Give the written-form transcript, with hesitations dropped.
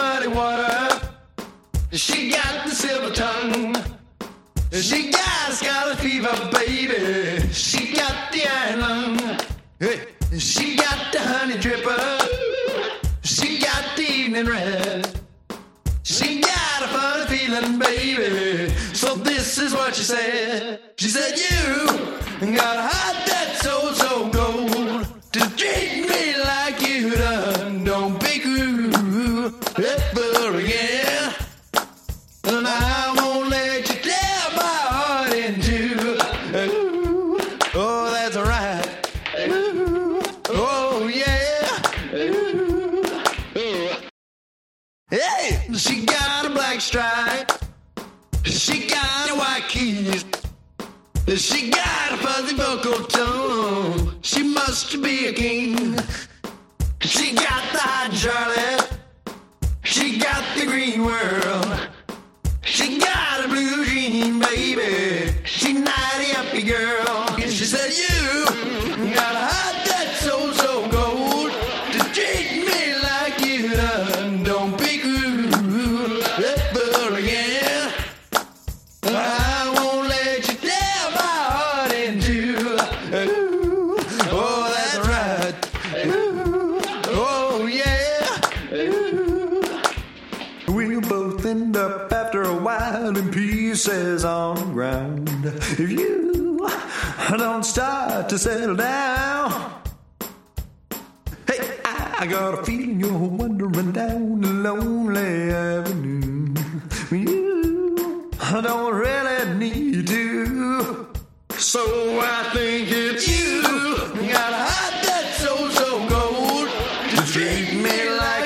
muddy water. She got the silver tongue. She got scarlet fever, baby. She got the iron lung. Hey. She got the honey dripper. She got the evening red. She got a funny feeling, baby. So this is what she said. She said, you got a heart that's so, so cold. To treat me like you done. Don't be cruel ever again. And I won't let you tear my heart in two. Oh, that's right. Oh, yeah. Hey, she got a black stripe. She got a white keys. She got a fuzzy vocal tone. She must be a king. She got the hot Charlotte. She got the green world. She got a blue jean, baby. She nighty uppy girl. She said, you got a heart that's so, so cold. To treat me like you done. Don't be cruel ever again. I won't let you tear my heart in two. Oh, that's right. Oh, yeah. We'll both end up after a while in pieces on the ground. If you don't start to settle down. Hey, I got a feeling you're wandering down the lonely avenue. You don't really need to. So I think it's you. Got a heart that's so, so cold. To treat me like